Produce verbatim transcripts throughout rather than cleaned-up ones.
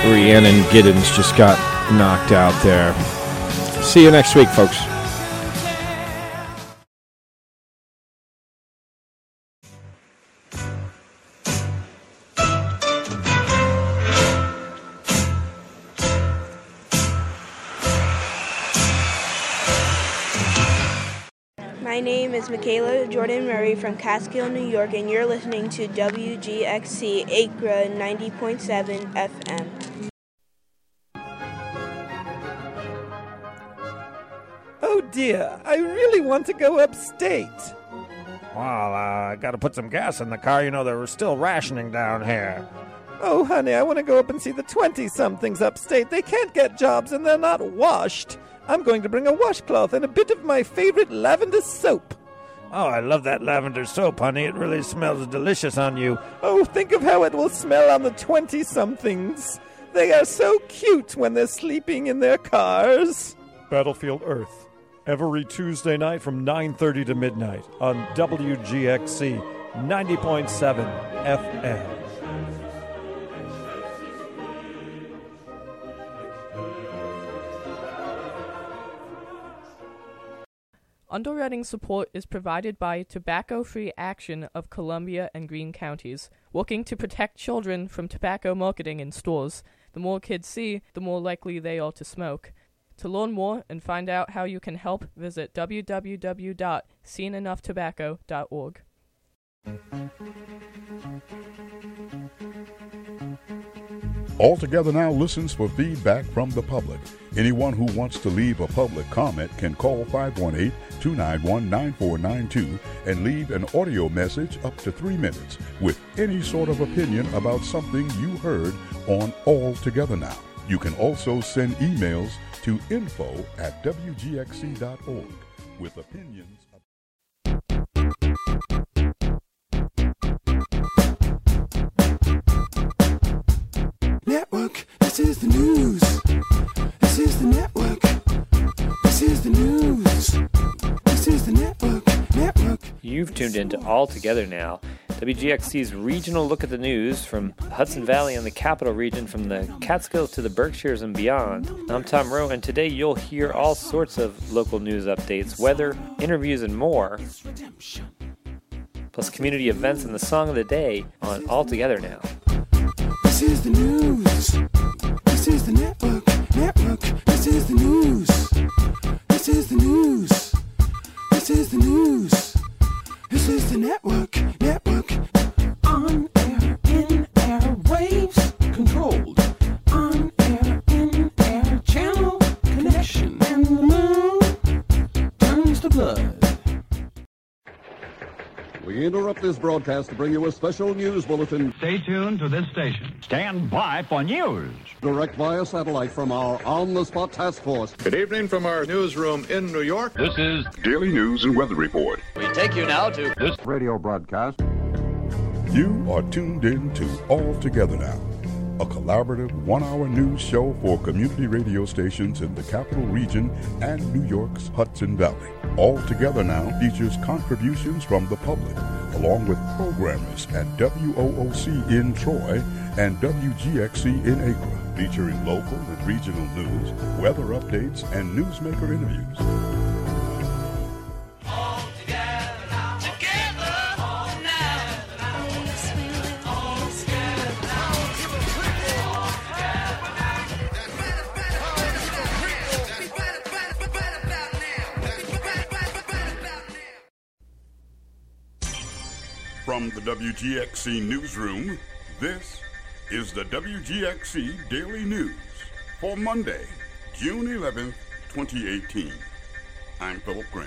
Rhiannon Giddens just got knocked out there. See you next week, folks. My name is Michaela Jordan Murray from Catskill, New York, and you're listening to W G X C Acra ninety point seven F M. Oh dear, I really want to go upstate. Well, uh, I gotta put some gas in the car. You know, they're still rationing down here. Oh, honey, I want to go up and see the twenty-somethings upstate. They can't get jobs and they're not washed. I'm going to bring a washcloth and a bit of my favorite lavender soap. Oh, I love that lavender soap, honey. It really smells delicious on you. Oh, think of how it will smell on the twenty-somethings. They are so cute when they're sleeping in their cars. Battlefield Earth, every Tuesday night from nine thirty to midnight on W G X C ninety point seven F M. Underwriting support is provided by Tobacco Free Action of Columbia and Greene counties, working to protect children from tobacco marketing in stores. The more kids see, the more likely they are to smoke. To learn more and find out how you can help, visit w w w dot seen enough tobacco dot org. All Together Now listens for feedback from the public. Anyone who wants to leave a public comment can call five one eight, two nine one, nine four nine two and leave an audio message up to three minutes with any sort of opinion about something you heard on All Together Now. You can also send emails to info at w g x c dot org with opinions. Network, this is the news. This is the network. This is the news. This is the network. Network. You've tuned into All Together Now, W G X C's regional look at the news from Hudson Valley and the Capital Region, from the Catskills to the Berkshires and beyond. I'm Tom Rowe, and today you'll hear all sorts of local news updates, weather, interviews, and more, plus community events and the song of the day on All Together Now. This is the news. This is the network. Network. This is the news. This is the news. This is the news. This is the network. Network. On air, in air, waves controlled. On air, in air, channel connection. And the moon turns to blood. We interrupt this broadcast to bring you a special news bulletin. Stay tuned to this station. Stand by for news. Direct via satellite from our on-the-spot task force. Good evening from our newsroom in New York. This is Daily News and Weather Report. We take you now to this radio broadcast. You are tuned in to All Together Now, a collaborative one-hour news show for community radio stations in the Capital Region and New York's Hudson Valley. All Together Now features contributions from the public, along with programmers at W O O C in Troy and W G X C in Acra, featuring local and regional news, weather updates, and newsmaker interviews. From the W G X C newsroom, this is the W G X C Daily News for Monday, June eleventh, twenty eighteen. I'm Philip Grant.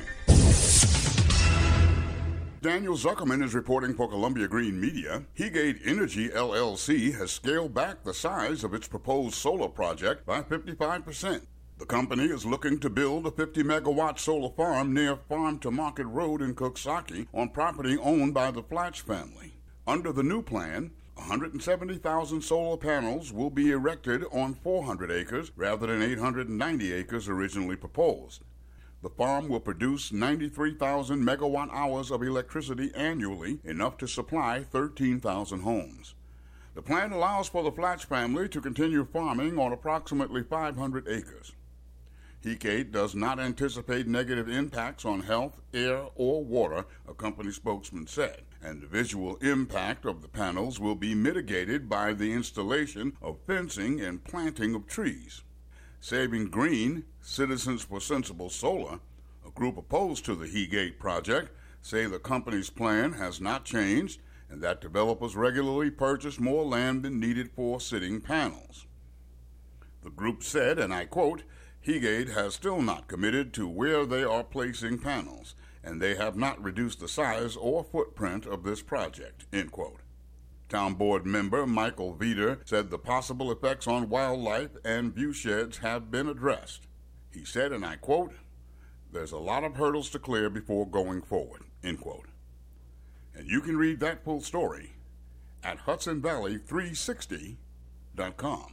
Daniel Zuckerman is reporting for Columbia Green Media. Heagate Energy L L C has scaled back the size of its proposed solar project by fifty-five percent. The company is looking to build a fifty megawatt solar farm near Farm to Market Road in Coxsackie on property owned by the Flatch family. Under the new plan, one hundred seventy thousand solar panels will be erected on four hundred acres rather than eight hundred ninety acres originally proposed. The farm will produce ninety-three thousand megawatt hours of electricity annually, enough to supply thirteen thousand homes. The plan allows for the Flatch family to continue farming on approximately five hundred acres. Heegate does not anticipate negative impacts on health, air, or water, a company spokesman said, and the visual impact of the panels will be mitigated by the installation of fencing and planting of trees. Saving Green, Citizens for Sensible Solar, a group opposed to the Heegate project, say the company's plan has not changed and that developers regularly purchase more land than needed for sitting panels. The group said, and I quote, Heegate has still not committed to where they are placing panels, and they have not reduced the size or footprint of this project, end quote. Town Board member Michael Veeder said the possible effects on wildlife and viewsheds have been addressed. He said, and I quote, there's a lot of hurdles to clear before going forward, end quote. And you can read that full story at Hudson Valley three sixty dot com.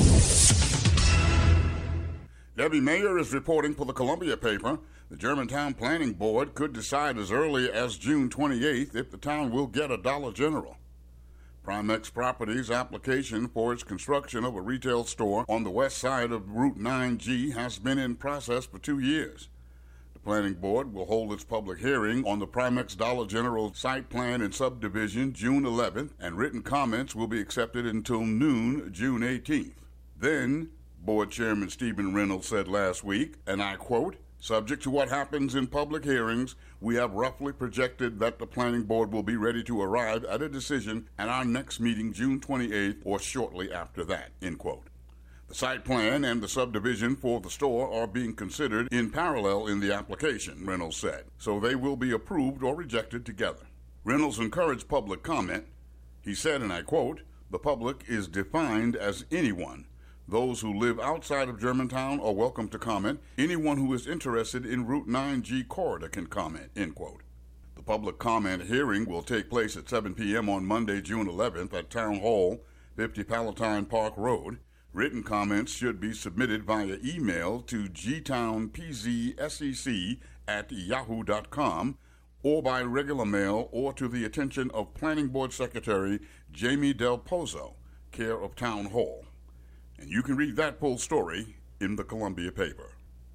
Debbie Mayer is reporting for the Columbia paper. The Germantown Planning Board could decide as early as June twenty-eighth if the town will get a Dollar General. Primex Properties' application for its construction of a retail store on the west side of Route nine G has been in process for two years. The Planning Board will hold its public hearing on the Primex Dollar General site plan and subdivision June eleventh, and written comments will be accepted until noon June eighteenth. Then, Board Chairman Stephen Reynolds said last week, and I quote, subject to what happens in public hearings, we have roughly projected that the Planning Board will be ready to arrive at a decision at our next meeting June twenty-eighth or shortly after that, end quote. The site plan and the subdivision for the store are being considered in parallel in the application, Reynolds said, so they will be approved or rejected together. Reynolds encouraged public comment. He said, and I quote, the public is defined as anyone. Those who live outside of Germantown are welcome to comment. Anyone who is interested in Route nine G corridor can comment, end quote. The public comment hearing will take place at seven p.m. on Monday, June eleventh at Town Hall, fifty Palatine Park Road. Written comments should be submitted via email to g town p z sec at yahoo dot com or by regular mail or to the attention of Planning Board Secretary Jamie Del Pozo, care of Town Hall. And you can read that full story in the Columbia paper.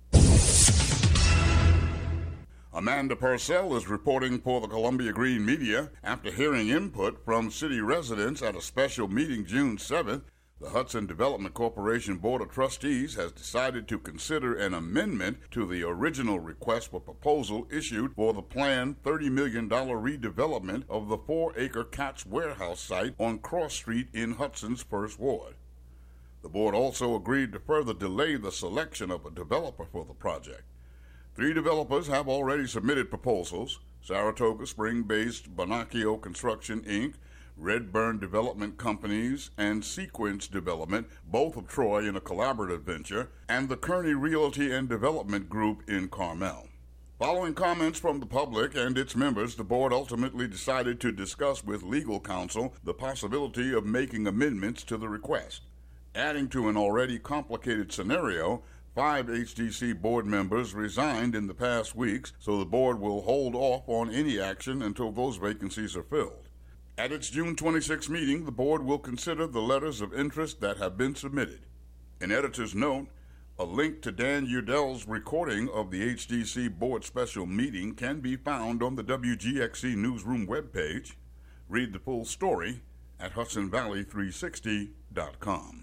Amanda Purcell is reporting for the Columbia Green Media. After hearing input from city residents at a special meeting June seventh, the Hudson Development Corporation Board of Trustees has decided to consider an amendment to the original request for proposal issued for the planned thirty million dollars redevelopment of the four-acre Katz Warehouse site on Cross Street in Hudson's First Ward. The board also agreed to further delay the selection of a developer for the project. Three developers have already submitted proposals: Saratoga Spring-based Bonacchio Construction, Incorporated, Redburn Development Companies, and Sequence Development, both of Troy in a collaborative venture, and the Kearney Realty and Development Group in Carmel. Following comments from the public and its members, the board ultimately decided to discuss with legal counsel the possibility of making amendments to the request. Adding to an already complicated scenario, five H D C board members resigned in the past weeks, so the board will hold off on any action until those vacancies are filled. At its June twenty-sixth meeting, the board will consider the letters of interest that have been submitted. An editor's note, a link to Dan Udell's recording of the H D C board special meeting can be found on the W G X C Newsroom webpage. Read the full story at Hudson Valley three sixty dot com.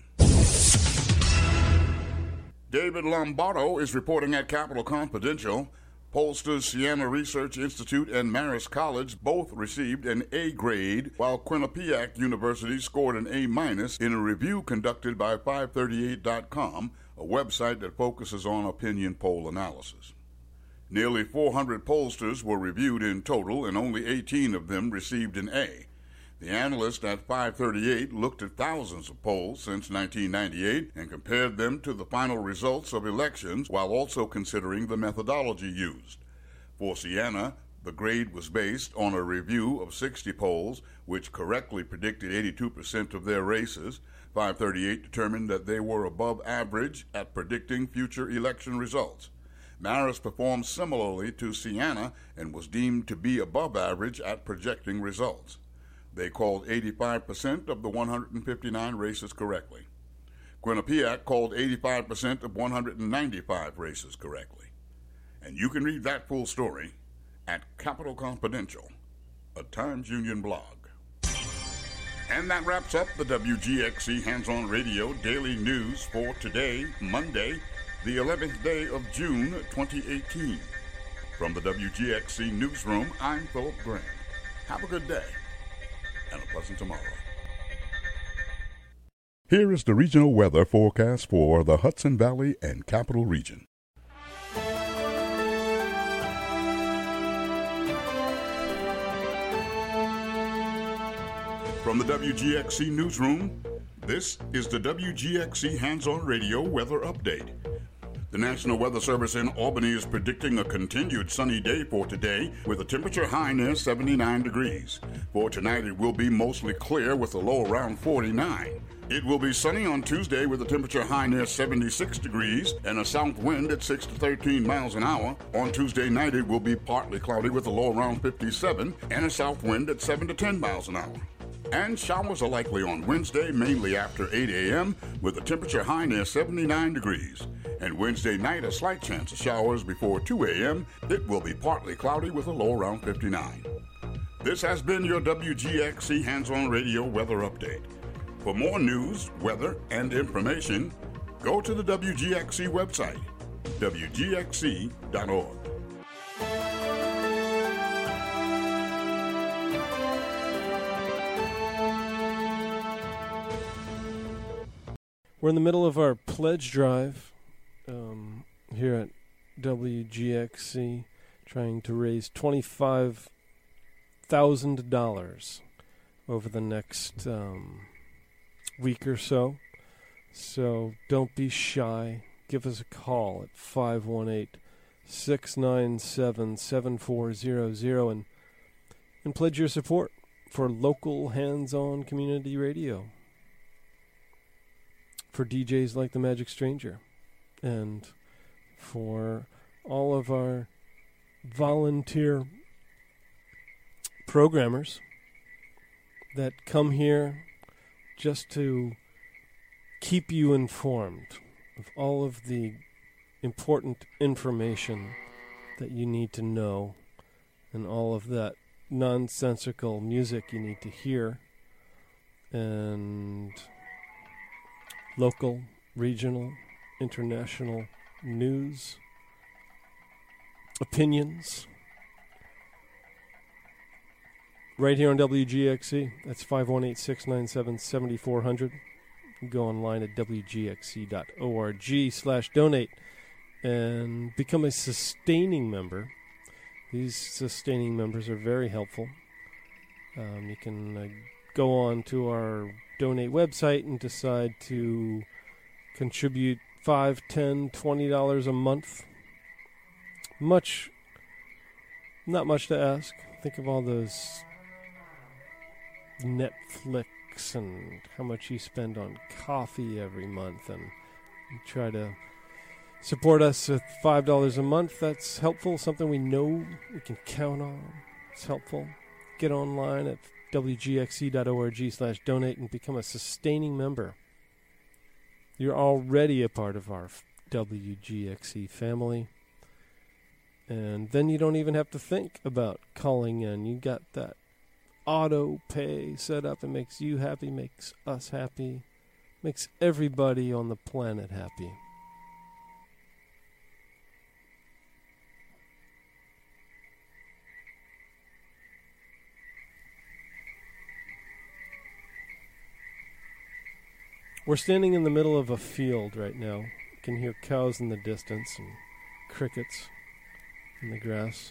David Lombardo is reporting at Capital Confidential. Pollsters Siena Research Institute and Marist College both received an A grade, while Quinnipiac University scored an A minus in a review conducted by five thirty-eight dot com, a website that focuses on opinion poll analysis. Nearly four hundred pollsters were reviewed in total, and only eighteen of them received an A. The analyst at five thirty-eight looked at thousands of polls since nineteen ninety-eight and compared them to the final results of elections while also considering the methodology used. For Siena, the grade was based on a review of sixty polls, which correctly predicted eighty-two percent of their races. five thirty-eight determined that they were above average at predicting future election results. Marist performed similarly to Siena and was deemed to be above average at projecting results. They called eighty-five percent of the one hundred fifty-nine races correctly. Quinnipiac called eighty-five percent of one hundred ninety-five races correctly. And you can read that full story at Capital Confidential, a Times Union blog. And that wraps up the W G X C Hands-On Radio Daily News for today, Monday, the eleventh day of June, twenty eighteen. From the W G X C Newsroom, I'm Philip Green. Have a good day and a pleasant tomorrow. Here is the regional weather forecast for the Hudson Valley and Capital Region. From the W G X C Newsroom, this is the W G X C Hands-On Radio Weather Update. The National Weather Service in Albany is predicting a continued sunny day for today with a temperature high near seventy-nine degrees. For tonight, it will be mostly clear with a low around forty-nine. It will be sunny on Tuesday with a temperature high near seventy-six degrees and a south wind at six to thirteen miles an hour. On Tuesday night, it will be partly cloudy with a low around fifty-seven and a south wind at seven to ten miles an hour. And showers are likely on Wednesday, mainly after eight a.m., with a temperature high near seventy-nine degrees. And Wednesday night, a slight chance of showers before two a.m. It will be partly cloudy with a low around fifty-nine. This has been your W G X C Hands-On Radio Weather Update. For more news, weather, and information, go to the W G X C website, W G X C dot org. We're in the middle of our pledge drive um, here at W G X C, trying to raise twenty-five thousand dollars over the next um, week or so. So don't be shy. Give us a call at five one eight, six nine seven, seven four zero zero and, and pledge your support for local hands-on community radio. For D Js like the Magic Stranger, and for all of our volunteer programmers that come here just to keep you informed of all of the important information that you need to know and all of that nonsensical music you need to hear, and local, regional, international news, opinions, right here on W G X C. That's five one eight, six nine seven, seven four zero zero. You can go online at W G X C dot org slash donate and become a sustaining member. These sustaining members are very helpful. Um, you can uh, go on to our donate website and decide to contribute five, ten, twenty dollars a month. Much, not much to ask. Think of all those Netflix and how much you spend on coffee every month, and you try to support us with five dollars a month. That's helpful, something we know we can count on. It's helpful. Get online at W G X C dot org slash donate and become a sustaining member. You're already a part of our W G X C family. And then you don't even have to think about calling in. You got that auto pay set up. It makes you happy, makes us happy, makes everybody on the planet happy. We're standing in the middle of a field right now. You can hear cows in the distance and crickets in the grass.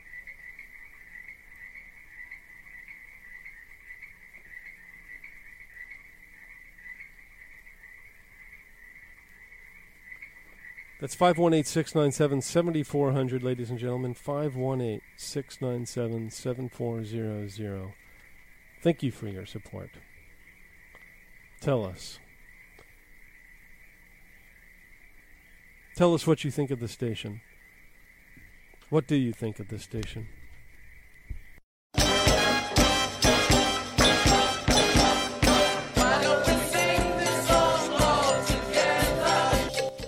That's five one eight, six nine seven, seven four zero zero, ladies and gentlemen. five one eight, six nine seven, seven four zero zero. Thank you for your support. Tell us. Tell us what you think of the station. What do you think of the station?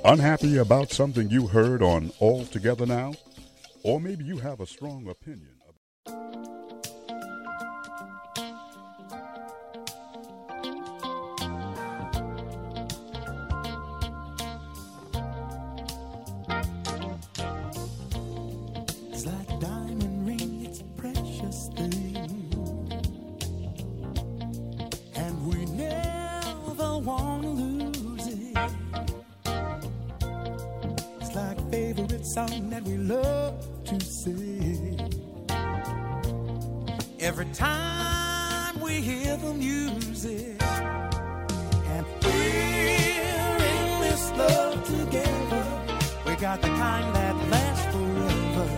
Unhappy about something you heard on All Together Now? Or maybe you have a strong opinion. It's like a diamond ring, it's a precious thing, and we never want to lose it. It's like a favorite song that we love to sing. Every time we hear the music, and we're in this love together, we got the kind that lasts forever.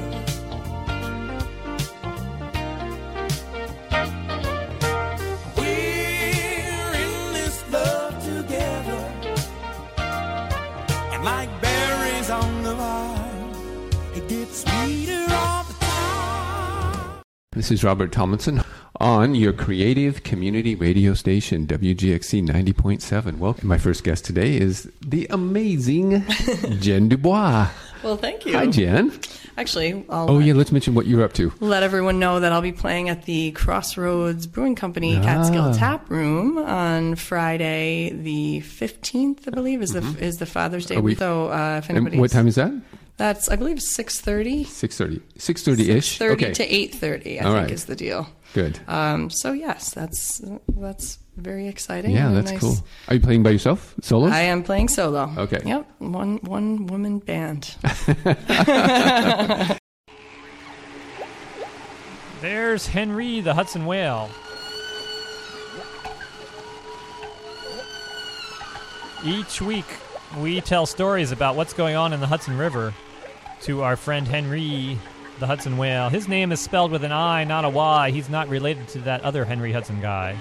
We're in this love together, and like berries on the vine, it gets sweeter all the time. This is Robert Tomlinson on your creative community radio station, W G X C ninety point seven. Well, my first guest today is the amazing Jen Dubois. Well, thank you. Hi, Jen. Actually, I'll oh, yeah, let's mention what you're up to. let everyone know that I'll be playing at the Crossroads Brewing Company Ah. Catskill Tap Room on Friday the fifteenth, I believe, is Mhm. the is the Father's Day. Are we- so uh, if And anybody, what time is that? That's, I believe, six thirty. six thirty. six thirty-ish? thirty Okay. to eight thirty, I All think right. is the deal. Good. Um, so yes, that's that's very exciting. Yeah, and a that's nice- cool. Are you playing by yourself? Solo? I am playing solo. Okay. Yep, one one woman band. There's Henry the Hudson Whale. Each week, we tell stories about what's going on in the Hudson River to our friend Henry the Hudson Whale. His name is spelled with an I, not a Y. He's not related to that other Henry Hudson guy.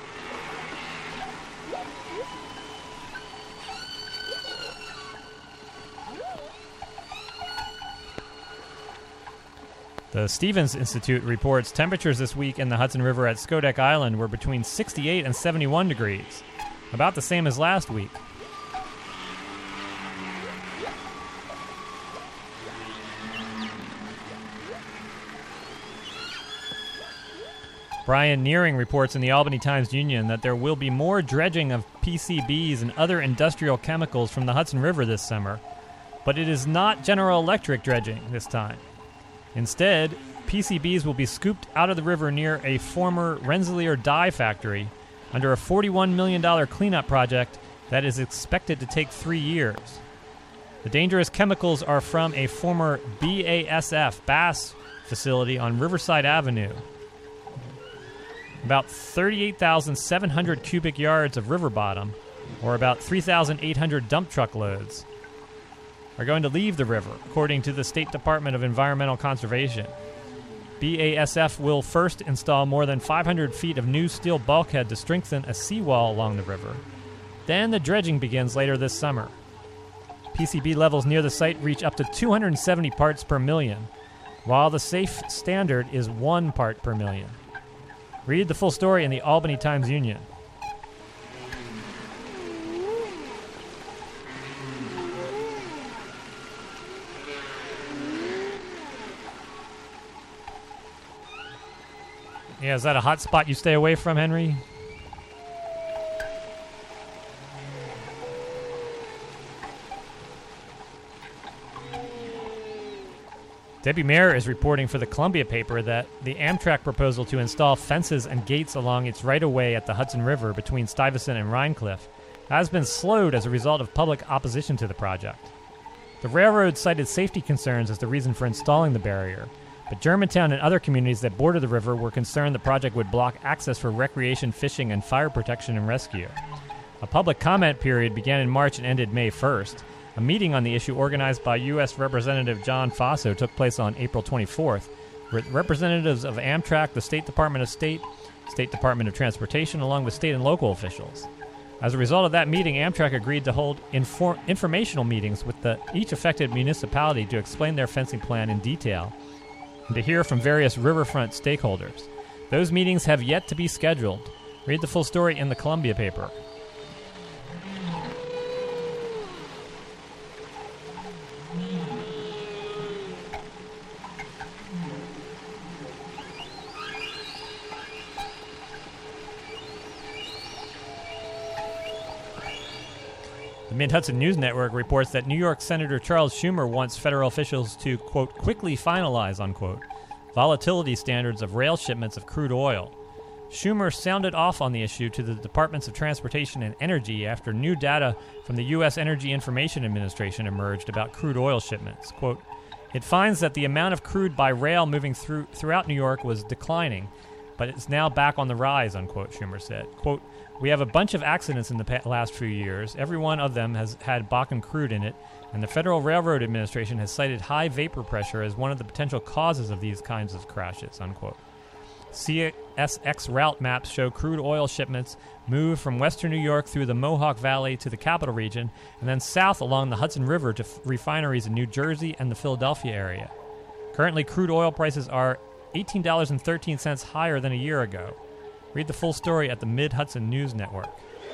The Stevens Institute reports temperatures this week in the Hudson River at Skodek Island were between sixty-eight and seventy-one degrees, about the same as last week. Brian Nearing reports in the Albany Times-Union that there will be more dredging of P C Bs and other industrial chemicals from the Hudson River this summer, but it is not General Electric dredging this time. Instead, P C Bs will be scooped out of the river near a former Rensselaer dye factory under a forty-one million dollars cleanup project that is expected to take three years. The dangerous chemicals are from a former B A S F Bass facility on Riverside Avenue. About thirty-eight thousand seven hundred cubic yards of river bottom, or about three thousand eight hundred dump truck loads, are going to leave the river, according to the State Department of Environmental Conservation. B A S F will first install more than five hundred feet of new steel bulkhead to strengthen a seawall along the river. Then the dredging begins later this summer. P C B levels near the site reach up to two hundred seventy parts per million, while the safe standard is one part per million. Read the full story in the Albany Times-Union. Yeah, is that a hot spot you stay away from, Henry? Debbie Mayer is reporting for the Columbia paper that the Amtrak proposal to install fences and gates along its right-of-way at the Hudson River between Stuyvesant and Rhinecliff has been slowed as a result of public opposition to the project. The railroad cited safety concerns as the reason for installing the barrier, but Germantown and other communities that border the river were concerned the project would block access for recreation, fishing, and fire protection and rescue. A public comment period began in March and ended May first. A meeting on the issue organized by U S Representative John Faso took place on April twenty-fourth, with representatives of Amtrak, the State Department of State, State Department of Transportation, along with state and local officials. As a result of that meeting, Amtrak agreed to hold infor- informational meetings with the, each affected municipality to explain their fencing plan in detail and to hear from various riverfront stakeholders. Those meetings have yet to be scheduled. Read the full story in the Columbia paper. The Mid-Hudson News Network reports that New York Senator Charles Schumer wants federal officials to, quote, quickly finalize, unquote, volatility standards of rail shipments of crude oil. Schumer sounded off on the issue to the Departments of Transportation and Energy after new data from the U S Energy Information Administration emerged about crude oil shipments. Quote, it finds that the amount of crude by rail moving through throughout New York was declining, but it's now back on the rise, unquote, Schumer said. Quote, we have a bunch of accidents in the pa- last few years. Every one of them has had Bakken crude in it, and the Federal Railroad Administration has cited high vapor pressure as one of the potential causes of these kinds of crashes, unquote. C S X route maps show crude oil shipments move from western New York through the Mohawk Valley to the Capital Region, and then south along the Hudson River to f- refineries in New Jersey and the Philadelphia area. Currently, crude oil prices are eighteen dollars and thirteen cents higher than a year ago. Read the full story at the Mid-Hudson News Network.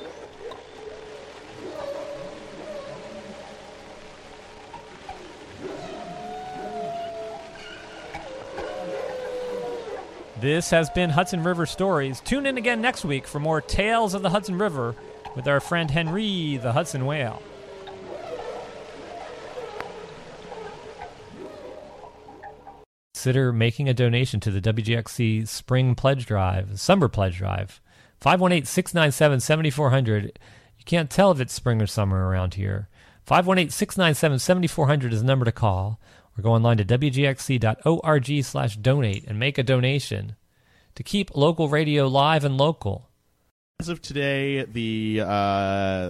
This has been Hudson River Stories. Tune in again next week for more Tales of the Hudson River with our friend Henry the Hudson Whale. Consider making a donation to the W G X C Spring Pledge Drive, Summer Pledge Drive. five one eight, six nine seven, seven four zero zero. You can't tell if it's spring or summer around here. five one eight, six nine seven, seven four zero zero is the number to call. Or go online to W G X C dot org slash donate and make a donation to keep local radio live and local. As of today, the uh,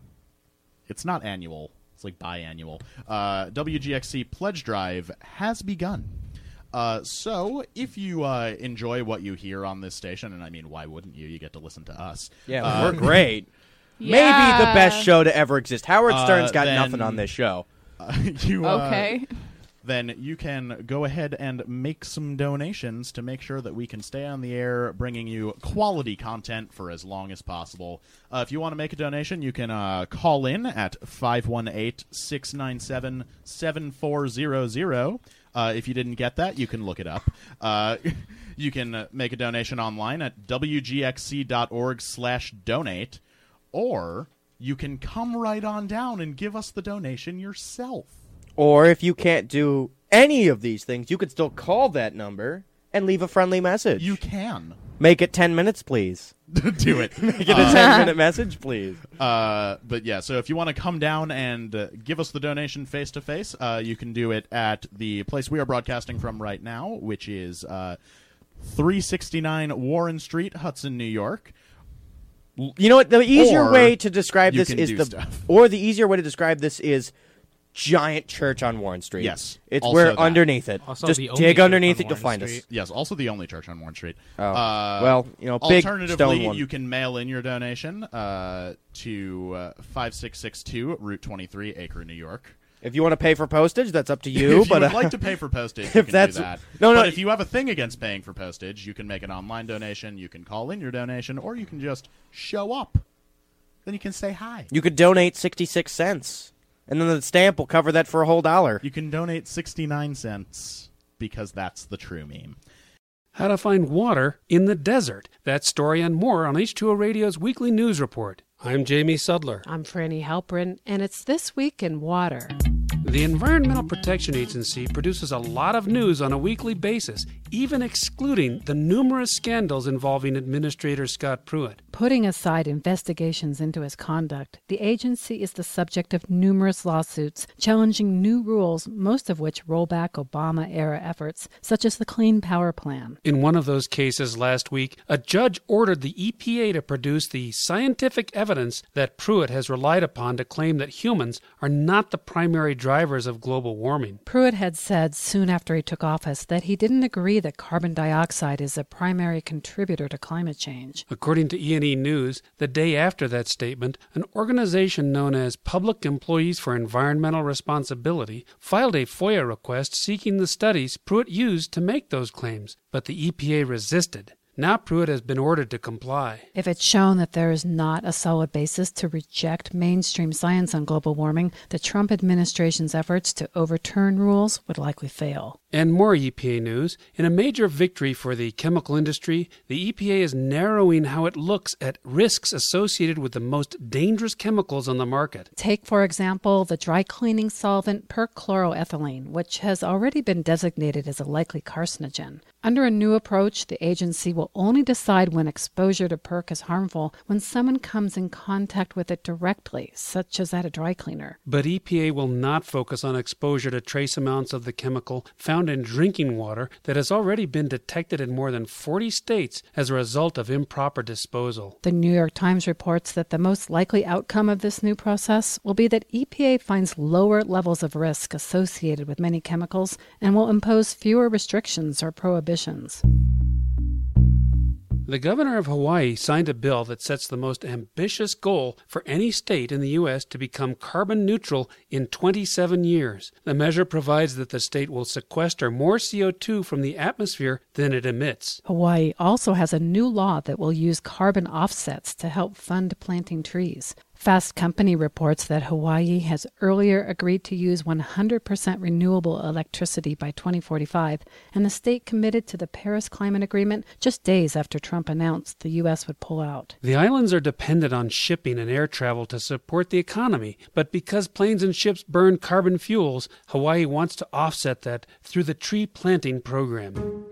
it's not annual. It's like biannual. Uh, W G X C Pledge Drive has begun. Uh, so, if you uh, enjoy what you hear on this station, and I mean, why wouldn't you? You get to listen to us. Yeah, uh, we're great. Yeah. Maybe the best show to ever exist. Howard Stern's uh, got then, nothing on this show. Uh, you, uh, Okay. Then you can go ahead and make some donations to make sure that we can stay on the air bringing you quality content for as long as possible. Uh, if you want to make a donation, you can uh, call in at five one eight, six nine seven, seven four zero zero. Uh, if you didn't get that, you can look it up. Uh, you can uh, make a donation online at W G X C dot org slash donate, or you can come right on down and give us the donation yourself. Or if you can't do any of these things, you could still call that number and leave a friendly message. You can. Make it ten minutes, please. Do it. Make it a ten-minute message, please. Uh, but yeah, so if you want to come down and uh, give us the donation face-to-face, uh, you can do it at the place we are broadcasting from right now, which is uh, three sixty-nine Warren Street, Hudson, New York. You know what? The easier Or way to describe you this can is do the, stuff. or the easier way to describe this is giant church on Warren Street. Yes. It's also where that. underneath it. Also Just the only dig church underneath on it, you'll Warren find Street. us. Yes, also the only church on Warren Street. Oh. Uh, Well, you know, big alternatively, stone one. you can mail in your donation uh, to uh, five six six two Route twenty-three, Acre, New York. If you want to pay for postage, that's up to you. If but you would uh, like to pay for postage, if you can that's, do that. No, no. But if you have a thing against paying for postage, you can make an online donation, you can call in your donation, or you can just show up. Then you can say hi. You could donate sixty-six cents, and then the stamp will cover that for a whole dollar. You can donate sixty-nine cents, because that's the true meme. How to find water in the desert. That story and more on H two O Radio's weekly news report. I'm Jamie Sudler. I'm Franny Halprin, and it's This Week in Water. The Environmental Protection Agency produces a lot of news on a weekly basis, even excluding the numerous scandals involving Administrator Scott Pruitt. Putting aside investigations into his conduct, the agency is the subject of numerous lawsuits challenging new rules, most of which roll back Obama-era efforts, such as the Clean Power Plan. In one of those cases last week, a judge ordered the E P A to produce the scientific evidence that Pruitt has relied upon to claim that humans are not the primary drivers of global warming. Pruitt had said soon after he took office that he didn't agree that carbon dioxide is a primary contributor to climate change. According to E and E News, the day after that statement, an organization known as Public Employees for Environmental Responsibility filed a FOIA request seeking the studies Pruitt used to make those claims, but the E P A resisted. Now Pruitt has been ordered to comply. If it's shown that there is not a solid basis to reject mainstream science on global warming, the Trump administration's efforts to overturn rules would likely fail. And more E P A news. In a major victory for the chemical industry, the E P A is narrowing how it looks at risks associated with the most dangerous chemicals on the market. Take, for example, the dry cleaning solvent perchloroethylene, which has already been designated as a likely carcinogen. Under a new approach, the agency will only decide when exposure to perc is harmful when someone comes in contact with it directly, such as at a dry cleaner. But E P A will not focus on exposure to trace amounts of the chemical found in drinking water that has already been detected in more than forty states as a result of improper disposal. The New York Times reports that the most likely outcome of this new process will be that E P A finds lower levels of risk associated with many chemicals and will impose fewer restrictions or prohibitions. The governor of Hawaii signed a bill that sets the most ambitious goal for any state in the U S to become carbon neutral in twenty-seven years. The measure provides that the state will sequester more C O two from the atmosphere than it emits. Hawaii also has a new law that will use carbon offsets to help fund planting trees. Fast Company reports that Hawaii has earlier agreed to use one hundred percent renewable electricity by twenty forty-five, and the state committed to the Paris Climate Agreement just days after Trump announced the U S would pull out. The islands are dependent on shipping and air travel to support the economy, but because planes and ships burn carbon fuels, Hawaii wants to offset that through the tree planting program.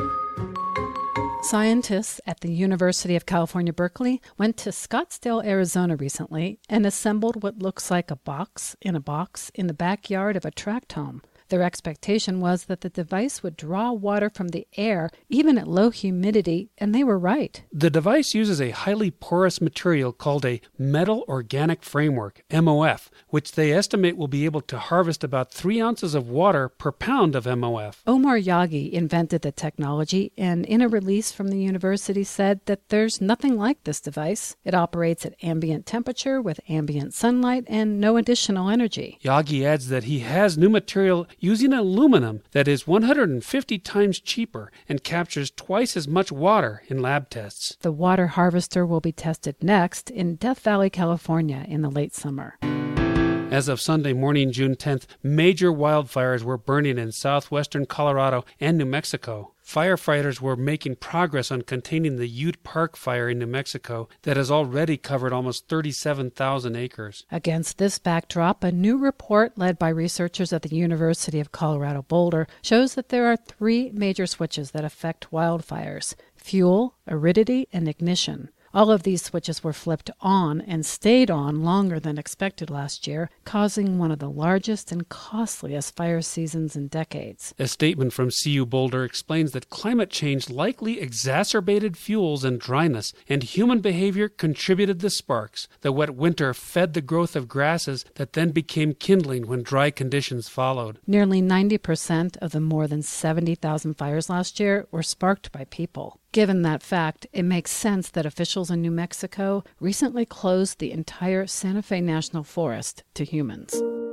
Scientists at the University of California, Berkeley went to Scottsdale, Arizona recently and assembled what looks like a box in a box in the backyard of a tract home. Their expectation was that the device would draw water from the air, even at low humidity, and they were right. The device uses a highly porous material called a metal organic framework, M O F, which they estimate will be able to harvest about three ounces of water per pound of M O F. Omar Yagi invented the technology, and in a release from the university said that there's nothing like this device. It operates at ambient temperature with ambient sunlight and no additional energy. Yagi adds that he has new material using aluminum that is one hundred fifty times cheaper and captures twice as much water in lab tests. The water harvester will be tested next in Death Valley, California in the late summer. As of Sunday morning, June tenth, major wildfires were burning in southwestern Colorado and New Mexico. Firefighters were making progress on containing the Ute Park fire in New Mexico that has already covered almost thirty-seven thousand acres. Against this backdrop, a new report led by researchers at the University of Colorado Boulder shows that there are three major switches that affect wildfires: fuel, aridity, and ignition. All of these switches were flipped on and stayed on longer than expected last year, causing one of the largest and costliest fire seasons in decades. A statement from C U Boulder explains that climate change likely exacerbated fuels and dryness, and human behavior contributed the sparks. The wet winter fed the growth of grasses that then became kindling when dry conditions followed. Nearly ninety percent of the more than seventy thousand fires last year were sparked by people. Given that fact, it makes sense that officials in New Mexico recently closed the entire Santa Fe National Forest to humans.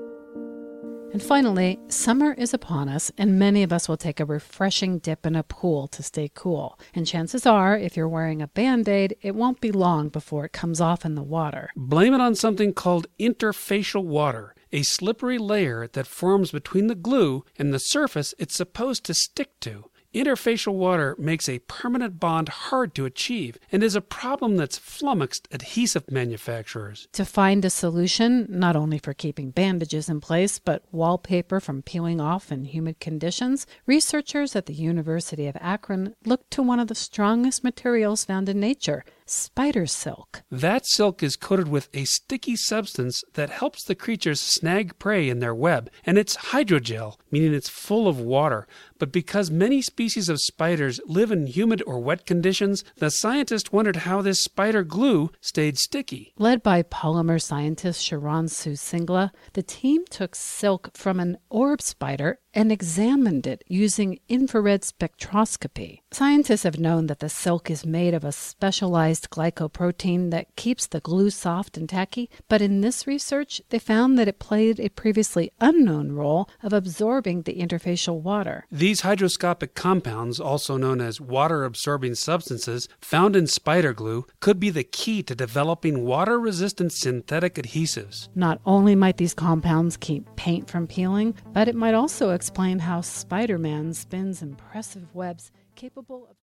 And finally, summer is upon us, and many of us will take a refreshing dip in a pool to stay cool. And chances are, if you're wearing a Band-Aid, it won't be long before it comes off in the water. Blame it on something called interfacial water, a slippery layer that forms between the glue and the surface it's supposed to stick to. Interfacial water makes a permanent bond hard to achieve and is a problem that's flummoxed adhesive manufacturers. To find a solution, not only for keeping bandages in place, but wallpaper from peeling off in humid conditions, researchers at the University of Akron looked to one of the strongest materials found in nature, spider silk. That silk is coated with a sticky substance that helps the creatures snag prey in their web, and it's hydrogel, meaning it's full of water. But because many species of spiders live in humid or wet conditions, the scientists wondered how this spider glue stayed sticky. Led by polymer scientist Sharon Sue Singla, the team took silk from an orb spider and examined it using infrared spectroscopy. Scientists have known that the silk is made of a specialized glycoprotein that keeps the glue soft and tacky, but in this research, they found that it played a previously unknown role of absorbing the interfacial water. These hydroscopic compounds, also known as water-absorbing substances, found in spider glue, could be the key to developing water-resistant synthetic adhesives. Not only might these compounds keep paint from peeling, but it might also explain how Spider-Man spins impressive webs capable of...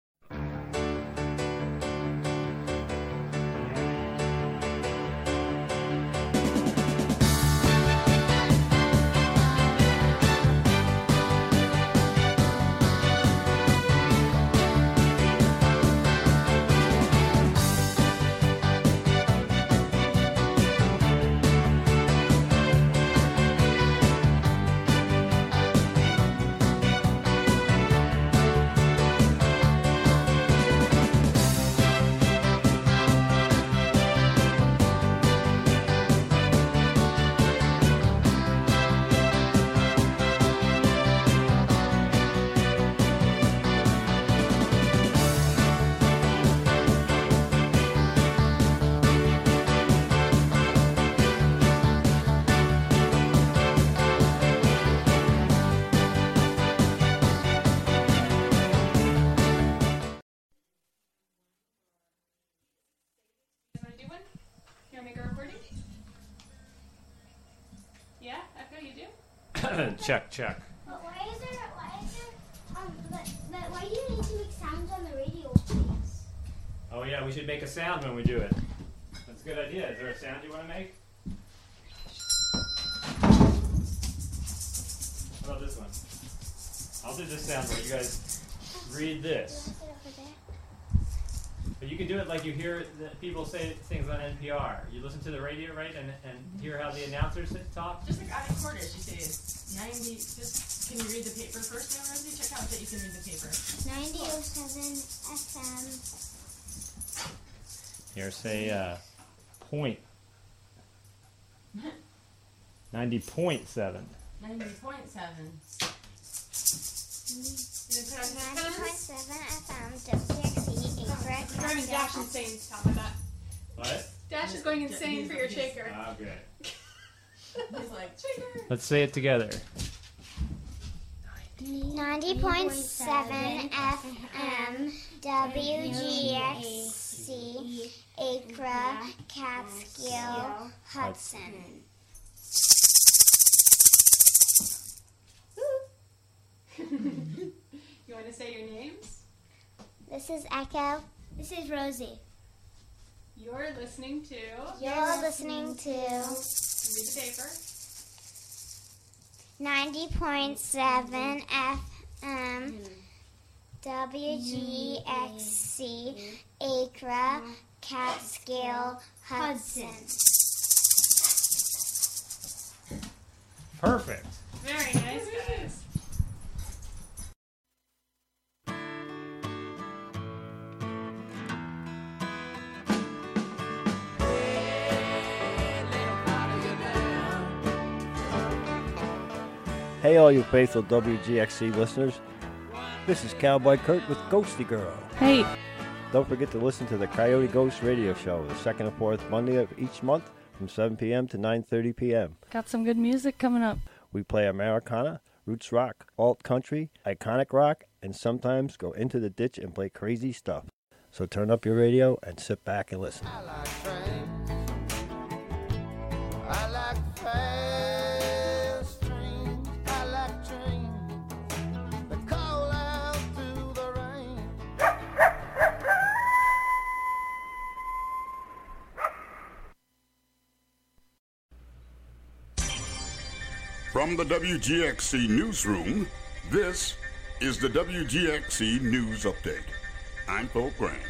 Check, check. But why is there, why is there, um, but, but why do you need to make sounds on the radio, please? Oh yeah, we should make a sound when we do it. That's a good idea. Is there a sound you want to make? How about this one? I'll do this sound where you guys read this. But you can do it like you hear the people say things on N P R. You listen to the radio, right, and, and hear how the announcers talk? Just like out of quarters, you say ninety. Just can you read the paper first, now, Rosie? Check out that you can read the paper. ninety point seven F M. Here, say uh, point. ninety point seven. ninety point seven. ninety point seven F M, W X C, incorrect. Driving Dash insane to top of that. What? Dash is going insane for your shaker. Okay. He's like, shaker. Let's say it together. ninety point seven F M, W G X C, Acra, Catskill, Hudson. You want to say your names? This is Echo. This is Rosie. You're listening to... You're listening to... Read the paper. ninety point seven F M, W G X C, Acra, Catskill, Hudson. Perfect. Very nice, guys. Hey, all you faithful W G X C listeners. This is Cowboy Kurt with Ghosty Girl. Hey. Don't forget to listen to the Coyote Ghost radio show the second and fourth Monday of each month from seven p.m. to nine thirty p.m. Got some good music coming up. We play Americana, roots rock, alt country, iconic rock, and sometimes go into the ditch and play crazy stuff. So turn up your radio and sit back and listen. I like trains. I like fast trains. I like trains that call out through the rain. From the W G X C newsroom, this is the W G X C News Update. I'm Phil Grant.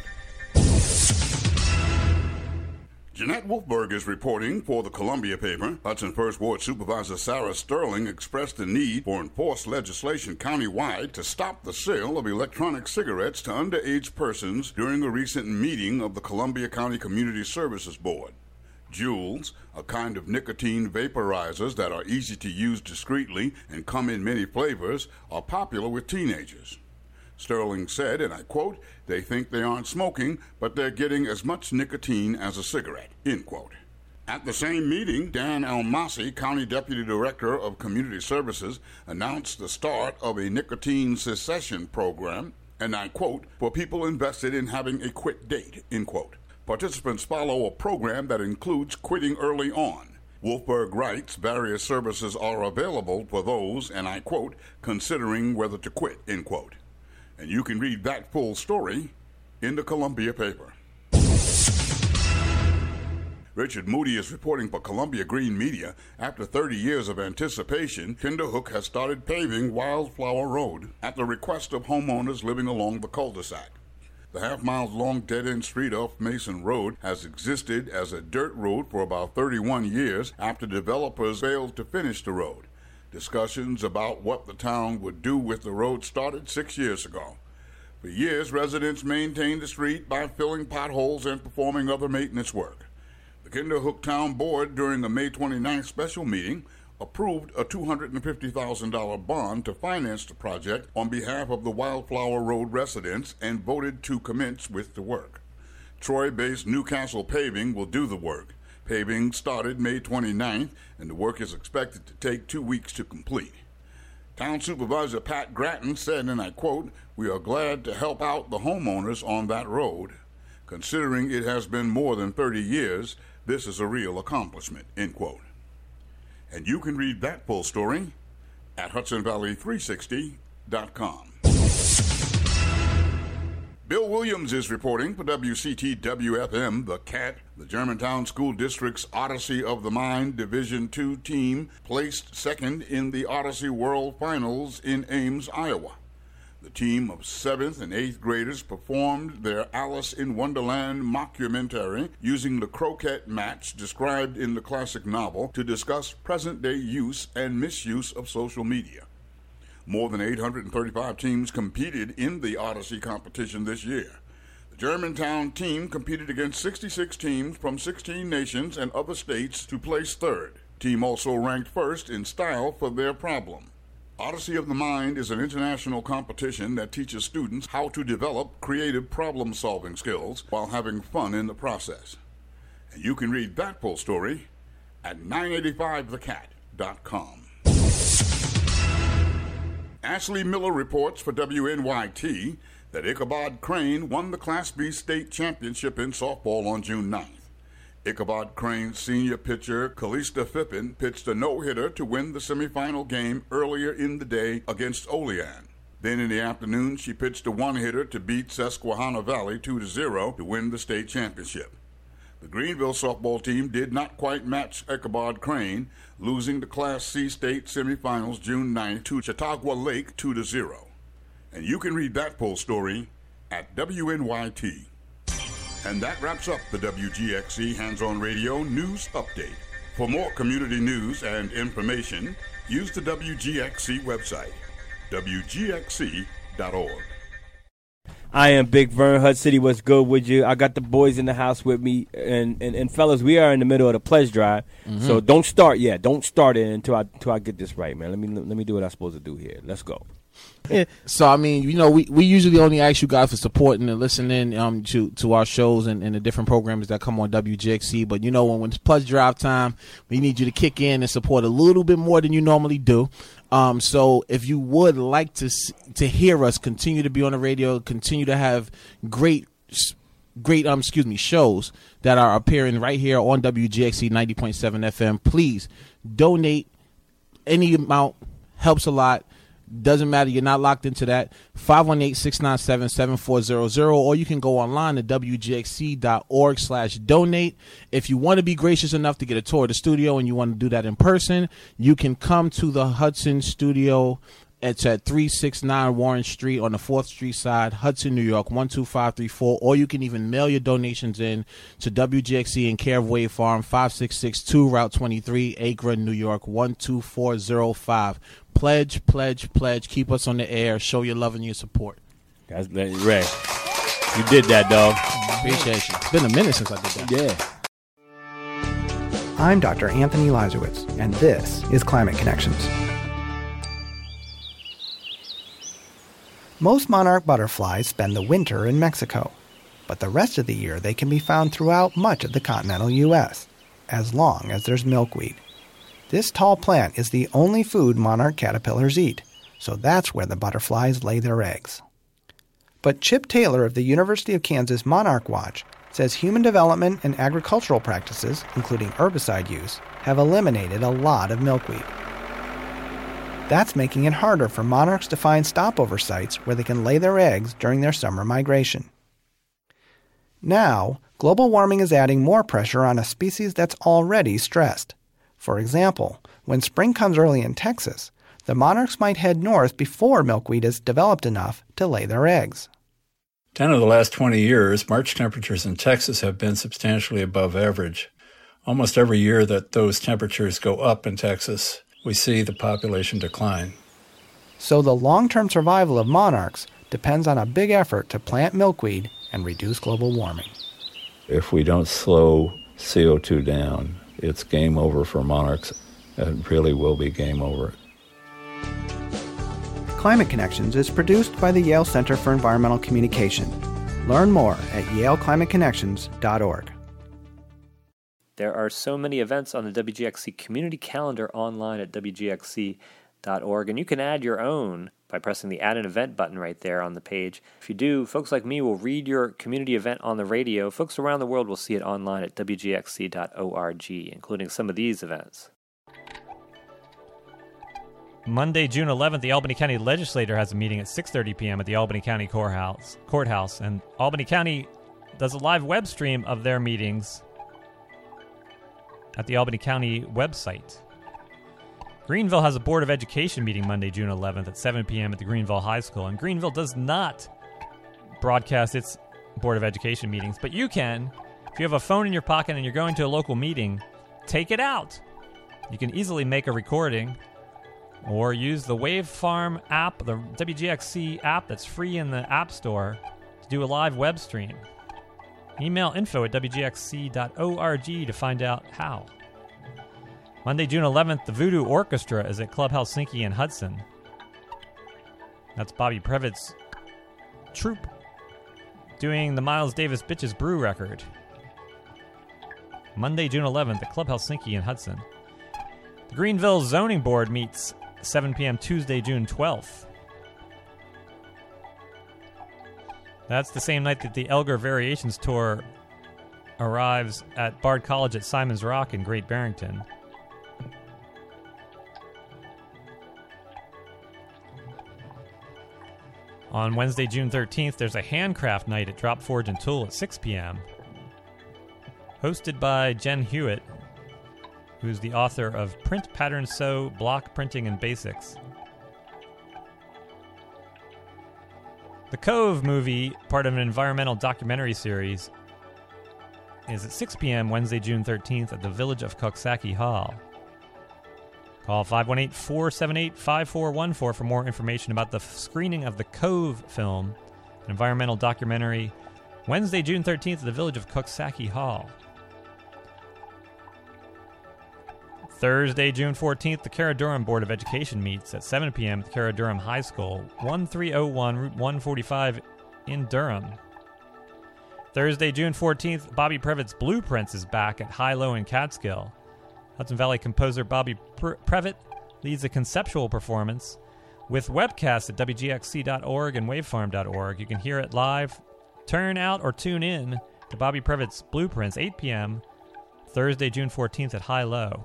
Jeanette Wolfberg is reporting for the Columbia paper. Hudson First Ward Supervisor Sarah Sterling expressed the need for enforced legislation countywide to stop the sale of electronic cigarettes to underage persons during a recent meeting of the Columbia County Community Services Board. Juuls, a kind of nicotine vaporizers that are easy to use discreetly and come in many flavors, are popular with teenagers. Sterling said, and I quote, "They think they aren't smoking, but they're getting as much nicotine as a cigarette," end quote. At the same meeting, Dan Almasi, County Deputy Director of Community Services, announced the start of a nicotine cessation program, and I quote, "for people invested in having a quit date," end quote. Participants follow a program that includes quitting early on. Wolfberg writes various services are available for those, and I quote, considering whether to quit, end quote. And you can read that full story in the Columbia paper. Richard Moody is reporting for Columbia Green Media. After thirty years of anticipation, Kinderhook has started paving Wildflower Road at the request of homeowners living along the cul-de-sac. The half-mile-long dead-end street off Mason Road has existed as a dirt road for about thirty-one years after developers failed to finish the road. Discussions about what the town would do with the road started six years ago. For years, residents maintained the street by filling potholes and performing other maintenance work. The Kinderhook Town Board, during a May twenty-ninth special meeting, approved a two hundred fifty thousand dollars bond to finance the project on behalf of the Wildflower Road residents and voted to commence with the work. Troy-based Newcastle Paving will do the work. Paving started May twenty-ninth, and the work is expected to take two weeks to complete. Town Supervisor Pat Gratton said, and I quote, "We are glad to help out the homeowners on that road. Considering it has been more than thirty years, this is a real accomplishment," end quote. And you can read that full story at Hudson Valley three sixty dot com. Bill Williams is reporting for W C T W F M, The Cat. The Germantown School District's Odyssey of the Mind Division two team placed second in the Odyssey World Finals in Ames, Iowa. The team of seventh and eighth graders performed their Alice in Wonderland mockumentary using the croquet match described in the classic novel to discuss present-day use and misuse of social media. More than eight hundred thirty-five teams competed in the Odyssey competition this year. The Germantown team competed against sixty-six teams from sixteen nations and other states to place third. The team also ranked first in style for their problem. Odyssey of the Mind is an international competition that teaches students how to develop creative problem-solving skills while having fun in the process. And you can read that full story at nine eighty-five the cat dot com. Ashley Miller reports for W N Y T that Ichabod Crane won the Class B state championship in softball on June ninth. Ichabod Crane's senior pitcher, Callista Phippen, pitched a no-hitter to win the semifinal game earlier in the day against Olean. Then in the afternoon, she pitched a one-hitter to beat Susquehanna Valley two to zero to win the state championship. The Greenville softball team did not quite match Ichabod Crane, losing the Class C state semifinals June ninth to Chautauqua Lake two to zero. And you can read that full story at W N Y T. And that wraps up the W G X C Hands-On Radio News Update. For more community news and information, use the W G X C website, W G X C dot org. I am Big Vern, Hud City. What's good with you? I got the boys in the house with me. And, and, and fellas, we are in the middle of the pledge drive. Mm-hmm. So don't start yet. Don't start it until I, until I get this right, man. Let me, let me do what I'm supposed to do here. Let's go. Yeah. So I mean, you know, we, we usually only ask you guys for supporting and listening um to, to our shows and, and the different programs that come on W G X C. But you know, when, when it's pledge drive time, we need you to kick in and support a little bit more than you normally do. Um, so if you would like to to hear us continue to be on the radio, continue to have great great um excuse me shows that are appearing right here on W G X C ninety point seven F M, please donate. Any amount helps a lot. Doesn't matter. You're not locked into that. five one eight, six nine seven, seven four zero zero, or you can go online to W G X C dot org slash donate. If you want to be gracious enough to get a tour of the studio and you want to do that in person, you can come to the Hudson studio. It's at three sixty-nine Warren Street on the fourth Street side, Hudson, New York, one two five three four. Or you can even mail your donations in to W G X C in care of Wave Farm, five six six two Route twenty-three, Acre, New York, one two four zero five. Pledge, pledge, pledge. Keep us on the air. Show your love and your support. That's Ray. You did that, dog. Appreciate you. It's been a minute since I did that. Yeah. I'm Doctor Anthony Lazarowitz, and this is Climate Connections. Most monarch butterflies spend the winter in Mexico, but the rest of the year they can be found throughout much of the continental U S, as long as there's milkweed. This tall plant is the only food monarch caterpillars eat, so that's where the butterflies lay their eggs. But Chip Taylor of the University of Kansas Monarch Watch says human development and agricultural practices, including herbicide use, have eliminated a lot of milkweed. That's making it harder for monarchs to find stopover sites where they can lay their eggs during their summer migration. Now, global warming is adding more pressure on a species that's already stressed. For example, when spring comes early in Texas, the monarchs might head north before milkweed is developed enough to lay their eggs. ten of the last twenty years, March temperatures in Texas have been substantially above average. Almost every year that those temperatures go up in Texas, we see the population decline. So the long-term survival of monarchs depends on a big effort to plant milkweed and reduce global warming. If we don't slow C O two down, it's game over for monarchs. It really will be game over. Climate Connections is produced by the Yale Center for Environmental Communication. Learn more at yale climate connections dot org. There are so many events on the W G X C community calendar online at w g x c dot org, and you can add your own by pressing the Add an Event button right there on the page. If you do, folks like me will read your community event on the radio. Folks around the world will see it online at w g x c dot org, including some of these events. Monday, June eleventh, the Albany County Legislature has a meeting at six thirty p.m. at the Albany County Courthouse, courthouse, and Albany County does a live web stream of their meetings at the Albany County website. Greenville has a Board of Education meeting Monday, June eleventh at seven p.m. at the Greenville High School, and Greenville does not broadcast its Board of Education meetings, but you can. If you have a phone in your pocket and you're going to a local meeting, take it out. You can easily make a recording or use the Wavefarm app, the W G X C app that's free in the App Store to do a live web stream. Email info at w g x c dot org to find out how. Monday, June eleventh, the Voodoo Orchestra is at Club Helsinki in Hudson. That's Bobby Previtt's troupe doing the Miles Davis Bitches Brew record. Monday, June eleventh, at Club Helsinki in Hudson. The Greenville Zoning Board meets seven p.m. Tuesday, June twelfth. That's the same night that the Elgar Variations Tour arrives at Bard College at Simon's Rock in Great Barrington. On Wednesday, June thirteenth, there's a handcraft night at Drop Forge and Tool at six p.m. hosted by Jen Hewitt, who's the author of Print, Pattern, Sew, Block Printing, and Basics. The Cove movie, part of an environmental documentary series, is at six p.m. Wednesday, June thirteenth at the Village of Coxsackie Hall. Call five one eight, four seven eight, five four one four for more information about the f- screening of the Cove film, an environmental documentary, Wednesday, June thirteenth at the Village of Coxsackie Hall. Thursday, June fourteenth, the Cara Durham Board of Education meets at seven p.m. at the Cara Durham High School, thirteen oh one Route one forty-five in Durham. Thursday, June fourteenth, Bobby Previtt's Blueprints is back at High-Low in Catskill. Hudson Valley composer Bobby Pre- Previtt leads a conceptual performance with webcasts at w g x c dot org and wavefarm dot org. You can hear it live. Turn out or tune in to Bobby Previtt's Blueprints, eight p.m. Thursday, June fourteenth at High-Low.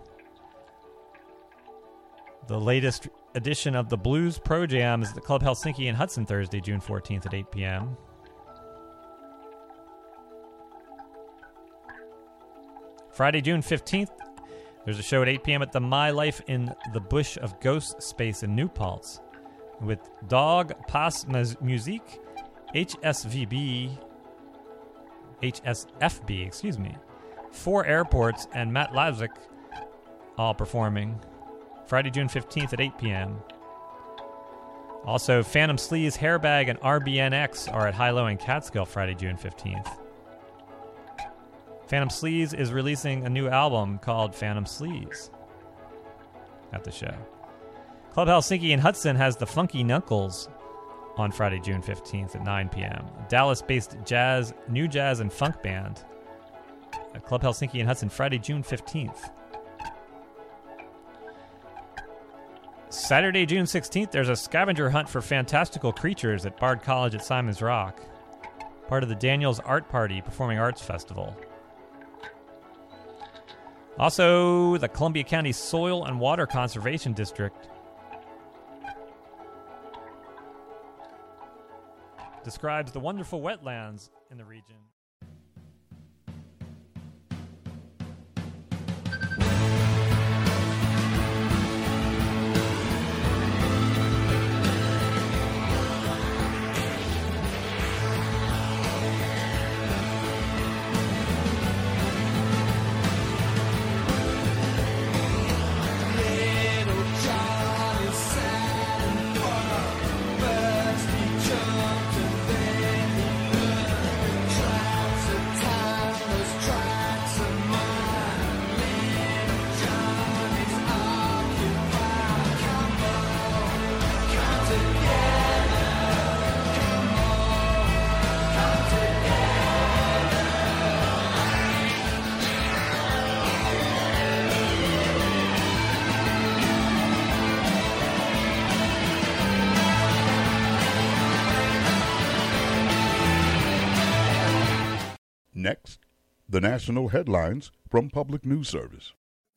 The latest edition of the Blues Pro Jam is at the Club Helsinki in Hudson Thursday, June fourteenth at eight p.m. Friday, June fifteenth, there's a show at eight p.m. at the My Life in the Bush of Ghost Space in New Paltz with Dog Pass Musique, H S V B, H S F B, excuse me, Four Airports, and Matt Lazick all performing. Friday, June fifteenth at eight p.m. Also, Phantom Sleaze, Hairbag, and R B N X are at High-Low in Catskill Friday, June fifteenth. Phantom Sleaze is releasing a new album called Phantom Sleaze at the show. Club Helsinki in Hudson has the Funky Knuckles on Friday, June fifteenth at nine p.m. Dallas-based jazz, new jazz, and funk band at Club Helsinki in Hudson Friday, June fifteenth. Saturday, June sixteenth, there's a scavenger hunt for fantastical creatures at Bard College at Simon's Rock. part of the Daniels Art Party Performing Arts Festival. Also, the Columbia County Soil and Water Conservation District describes the wonderful wetlands in the region. Next, the national headlines from Public News Service.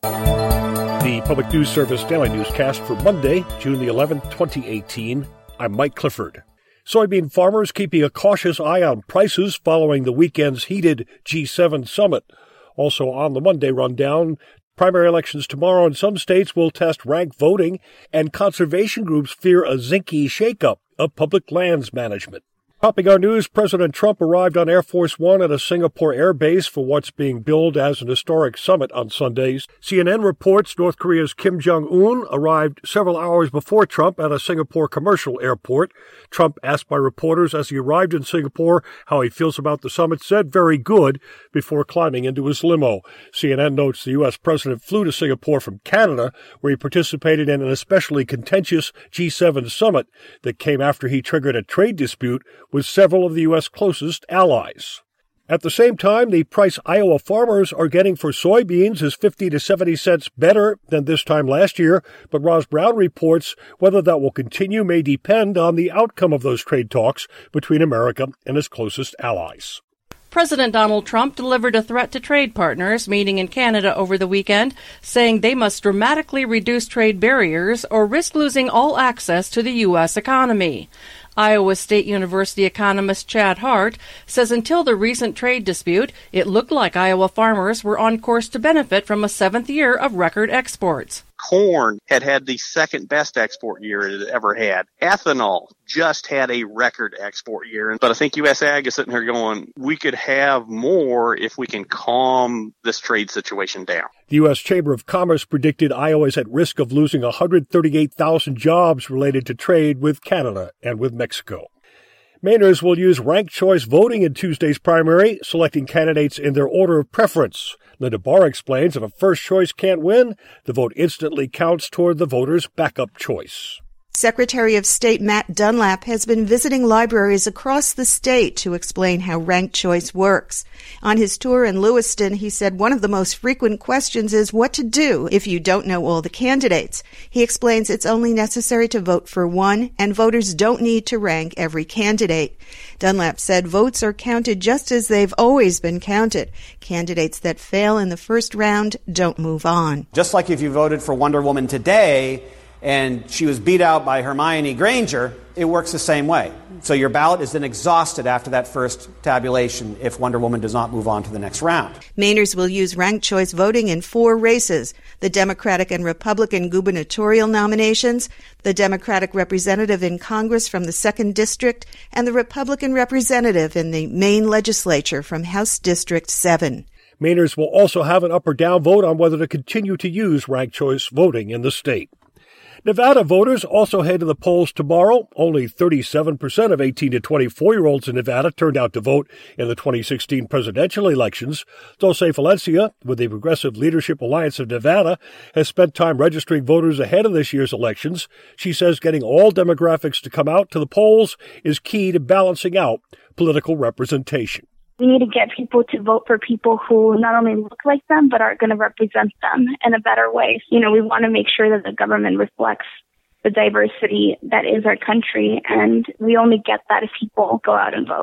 The Public News Service Daily Newscast for Monday, June the eleventh, twenty eighteen. I'm Mike Clifford. Soybean farmers keeping a cautious eye on prices following the weekend's heated G seven summit. Also on the Monday rundown, primary elections tomorrow in some states will test ranked voting, and conservation groups fear a zinky shakeup of public lands management. Topping our news, President Trump arrived on Air Force One at a Singapore air base for what's being billed as an historic summit on Sundays. C N N reports North Korea's Kim Jong-un arrived several hours before Trump at a Singapore commercial airport. Trump, asked by reporters as he arrived in Singapore how he feels about the summit, said very good before climbing into his limo. C N N notes the U S president flew to Singapore from Canada, where he participated in an especially contentious G seven summit that came after he triggered a trade dispute with several of the U S closest allies. At the same time, the price Iowa farmers are getting for soybeans is fifty to seventy cents better than this time last year, but Roz Brown reports whether that will continue may depend on the outcome of those trade talks between America and its closest allies. President Donald Trump delivered a threat to trade partners meeting in Canada over the weekend, saying they must dramatically reduce trade barriers or risk losing all access to the U S economy. Iowa State University economist Chad Hart says until the recent trade dispute, it looked like Iowa farmers were on course to benefit from a seventh year of record exports. Corn had had the second best export year it had ever had. Ethanol just had a record export year. But I think U S Ag is sitting here going, we could have more if we can calm this trade situation down. The U S Chamber of Commerce predicted Iowa is at risk of losing one hundred thirty-eight thousand jobs related to trade with Canada and with Mexico. Mainers will use ranked choice voting in Tuesday's primary, selecting candidates in their order of preference. Linda Barr explains if a first choice can't win, the vote instantly counts toward the voter's backup choice. Secretary of State Matt Dunlap has been visiting libraries across the state to explain how ranked choice works. On his tour in Lewiston, he said one of the most frequent questions is what to do if you don't know all the candidates. He explains it's only necessary to vote for one, and voters don't need to rank every candidate. Dunlap said votes are counted just as they've always been counted. Candidates that fail in the first round don't move on. Just like if you voted for Wonder Woman today, and she was beat out by Hermione Granger, it works the same way. So your ballot is then exhausted after that first tabulation if Wonder Woman does not move on to the next round. Mainers will use ranked choice voting in four races: the Democratic and Republican gubernatorial nominations, the Democratic representative in Congress from the second District, and the Republican representative in the Maine legislature from House District seven. Mainers will also have an up or down vote on whether to continue to use ranked choice voting in the state. Nevada voters also head to the polls tomorrow. Only thirty-seven percent of eighteen to twenty-four-year-olds in Nevada turned out to vote in the twenty sixteen presidential elections. Dulce Valencia, with the Progressive Leadership Alliance of Nevada, has spent time registering voters ahead of this year's elections. She says getting all demographics to come out to the polls is key to balancing out political representation. We need to get people to vote for people who not only look like them, but are going to represent them in a better way. You know, we want to make sure that the government reflects the diversity that is our country, and we only get that if people go out and vote.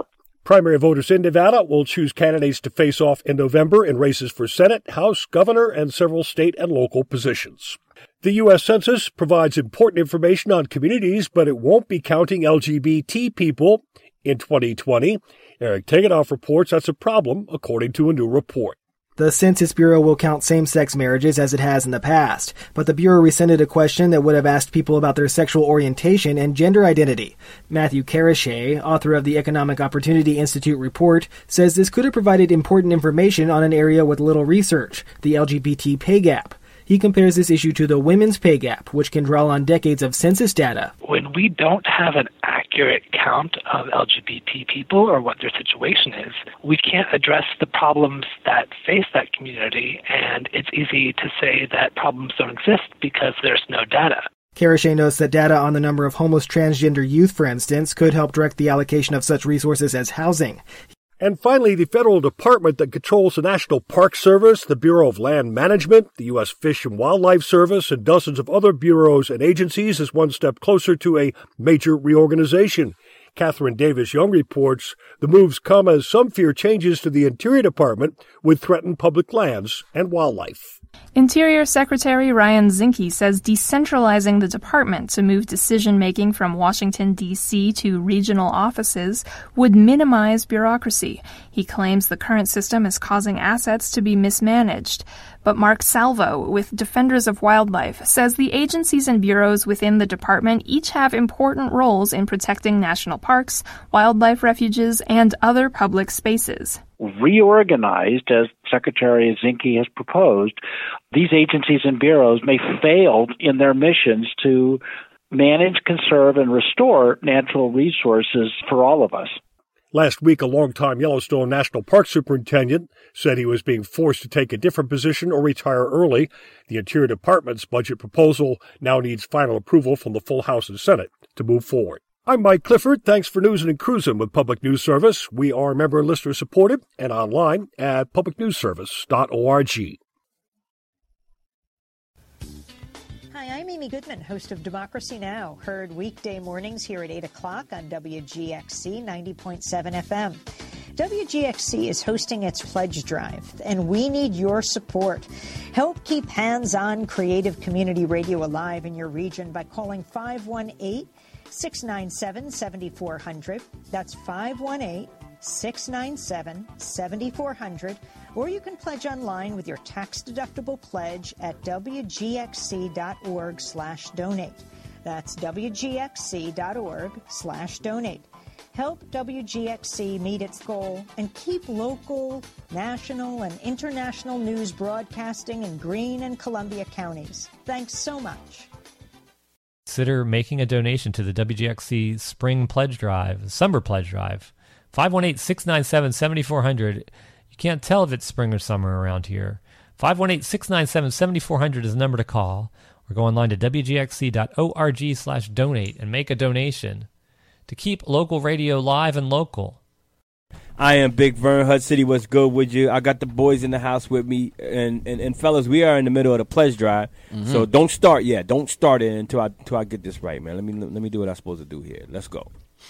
Primary voters in Nevada will choose candidates to face off in November in races for Senate, House, Governor, and several state and local positions. The U S Census provides important information on communities, but it won't be counting L G B T people in twenty twenty. Eric Tegethoff reports that's a problem, according to a new report. The Census Bureau will count same-sex marriages as it has in the past, but the Bureau rescinded a question that would have asked people about their sexual orientation and gender identity. Matthew Carachet, author of the Economic Opportunity Institute report, says this could have provided important information on an area with little research, the L G B T pay gap. He compares this issue to the women's pay gap, which can draw on decades of census data. When we don't have an accurate count of L G B T people or what their situation is, we can't address the problems that face that community, and it's easy to say that problems don't exist because there's no data. Carachet notes that data on the number of homeless transgender youth, for instance, could help direct the allocation of such resources as housing. And finally, the federal department that controls the National Park Service, the Bureau of Land Management, the U S Fish and Wildlife Service, and dozens of other bureaus and agencies is one step closer to a major reorganization. Catherine Davis-Young reports the moves come as some fear changes to the Interior Department would threaten public lands and wildlife. Interior Secretary Ryan Zinke says decentralizing the department to move decision-making from Washington, D C to regional offices would minimize bureaucracy. He claims the current system is causing assets to be mismanaged. But Mark Salvo, with Defenders of Wildlife, says the agencies and bureaus within the department each have important roles in protecting national parks, wildlife refuges, and other public spaces. Reorganized, as Secretary Zinke has proposed, these agencies and bureaus may fail in their missions to manage, conserve, and restore natural resources for all of us. Last week, a longtime Yellowstone National Park superintendent said he was being forced to take a different position or retire early. The Interior Department's budget proposal now needs final approval from the full House and Senate to move forward. I'm Mike Clifford. Thanks for newsing and cruising with Public News Service. We are member and listener supported and online at public news service dot org. Hi, I'm Amy Goodman, host of Democracy Now!, heard weekday mornings here at eight o'clock on W G X C ninety point seven F M. W G X C is hosting its pledge drive, and we need your support. Help keep hands-on creative community radio alive in your region by calling five one eight, six nine seven, seven four zero zero. That's five one eight, six nine seven, seven four zero zero. Or you can pledge online with your tax-deductible pledge at W G X C dot org slash donate. That's W G X C dot org slash donate. Help W G X C meet its goal and keep local, national, and international news broadcasting in Greene and Columbia counties. Thanks so much. Consider making a donation to the W G X C Spring Pledge Drive, Summer Pledge Drive. five one eight, six nine seven, seven four zero zero. You can't tell if it's spring or summer around here. five one eight, six nine seven, seven four zero zero is the number to call. Or go online to W G X C dot org slash donate and make a donation to keep local radio live and local. I am Big Vern, Hud City. What's good with you? I got the boys in the house with me. And, and, and fellas, we are in the middle of the pledge drive. Mm-hmm. So don't start yet. Don't start it until I, until I get this right, man. Let me, let me do what I'm supposed to do here. Let's go.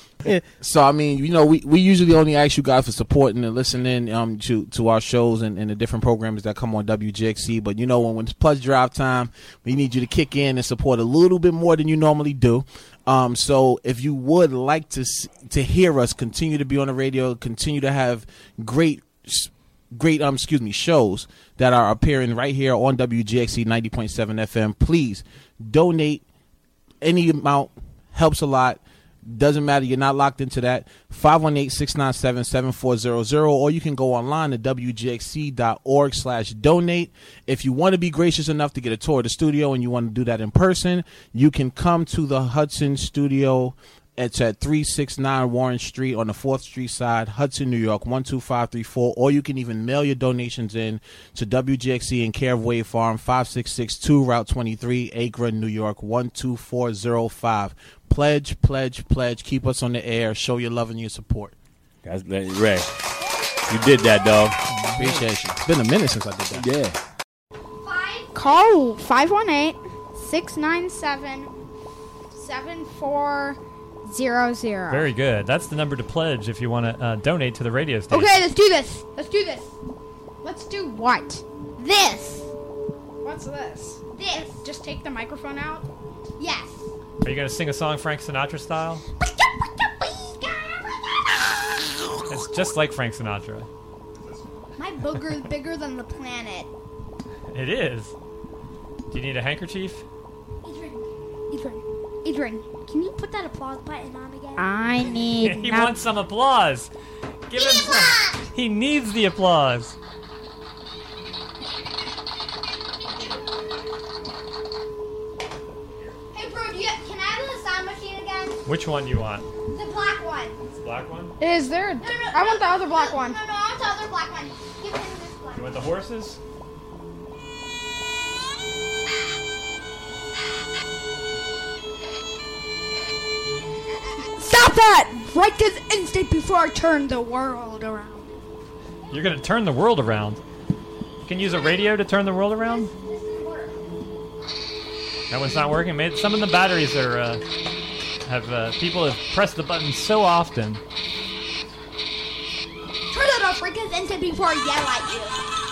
So I mean, you know, we, we usually only ask you guys for supporting and listening um to, to our shows and, and the different programs that come on W G X C. But you know, when, when it's pledge drive time, we need you to kick in and support a little bit more than you normally do. Um, so if you would like to to hear us continue to be on the radio, continue to have great great um excuse me shows that are appearing right here on W G X C ninety point seven F M, please donate. Any amount helps a lot. Doesn't matter. You're not locked into that. five one eight, six nine seven, seven four zero zero, or you can go online to W G X C dot org slash donate. If you want to be gracious enough to get a tour of the studio and you want to do that in person, you can come to the Hudson studio. It's at three sixty-nine Warren Street on the fourth Street side, Hudson, New York, one two five three four. Or you can even mail your donations in to W G X C in care of Wave Farm, five six six two Route twenty-three, Acre, New York, one two four zero five. Pledge, pledge, pledge. Keep us on the air. Show your love and your support. That's Ray. You did that, dog. Appreciate you. It's been a minute since I did that. Yeah. Call five one eight, six nine seven, seven four zero zero. Very good. That's the number to pledge if you want to uh, donate to the radio station. Okay, let's do this. Let's do this. Let's do what? This. What's this? This. Just take the microphone out? Yes. Are you going to sing a song Frank Sinatra style? It's just like Frank Sinatra. My booger is bigger than the planet. It is. Do you need a handkerchief? Adrian, Adrian, Adrian, can you put that applause button on again? I need. He wants some applause. Give him some. He needs the applause. Hey, bro, do you, can I have the sound machine again? Which one do you want? The black one. This black one? Is there? A, No, no, I want the no, other black no, one. No, no, I want the other black one. Give him this black You want the horses? Stop that! Right this instant before I turn the world around. You're going to turn the world around. You can use a radio to turn the world around? That one's not working. Maybe some of the batteries are, uh, have, uh, people have pressed the button so often. Turn it off right this instant before I yell at you.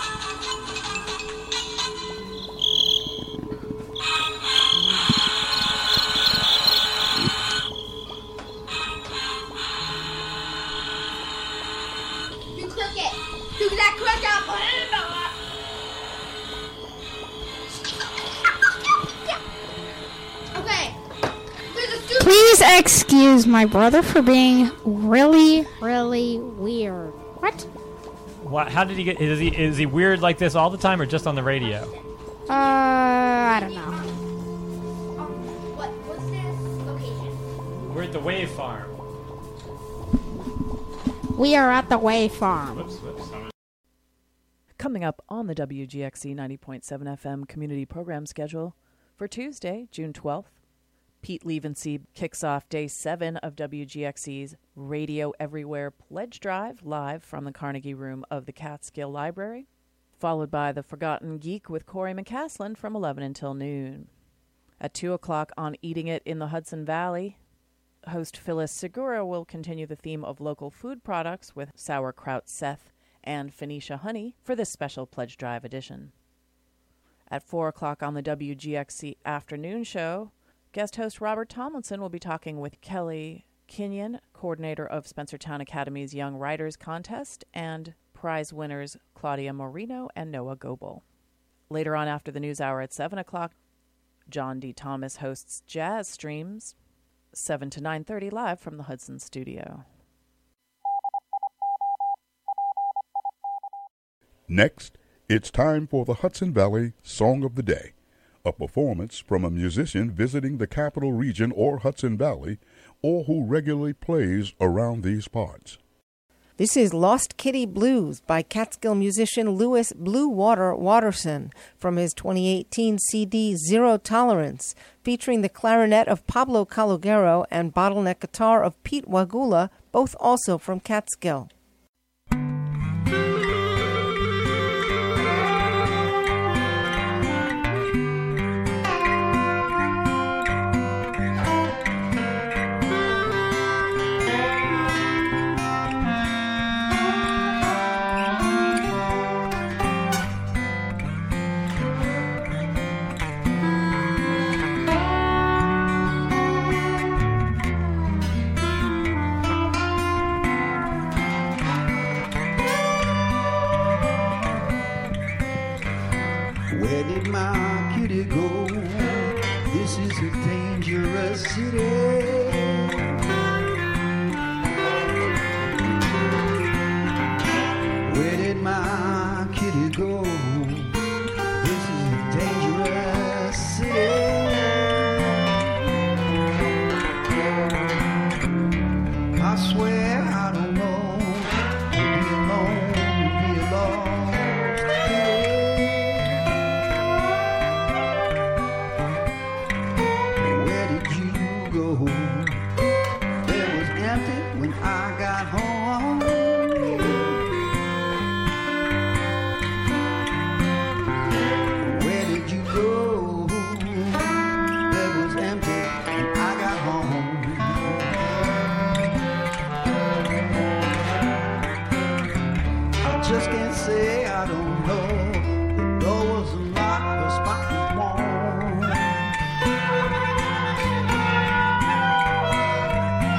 You click it. Do that click out. Put it in the Okay. There's a stupid. Please excuse my brother for being really, really weird. What? What, how did he get... Is he, is he weird like this all the time or just on the radio? Uh, I don't know. What? What's this location? We're at the Wave Farm. We are at the Way Farm. Whoops, whoops. Coming up on the W G X C ninety point seven F M community program schedule for Tuesday, June twelfth, Pete Levenseed kicks off day seven of W G X C's Radio Everywhere Pledge Drive live from the Carnegie Room of the Catskill Library, followed by The Forgotten Geek with Corey McCaslin from eleven until noon. At two o'clock on Eating It in the Hudson Valley, host Phyllis Segura will continue the theme of local food products with Sauerkraut Seth and Phoenicia Honey for this special Pledge Drive edition. At four o'clock on the W G X C afternoon show, guest host Robert Tomlinson will be talking with Kelly Kenyon, coordinator of Spencertown Academy's Young Writers Contest, and prize winners Claudia Moreno and Noah Goebel. Later on after the news hour at seven o'clock, John D. Thomas hosts Jazz Streams, seven to nine thirty live from the Hudson studio. Next, it's time for the Hudson Valley Song of the Day, a performance from a musician visiting the Capital Region or Hudson Valley, or who regularly plays around these parts. This is Lost Kitty Blues by Catskill musician Louis Blue Water Watterson from his twenty eighteen C D Zero Tolerance, featuring the clarinet of Pablo Calogero and bottleneck guitar of Pete Wagula, both also from Catskill. Where did my kitty go? This is a dangerous city. Where did my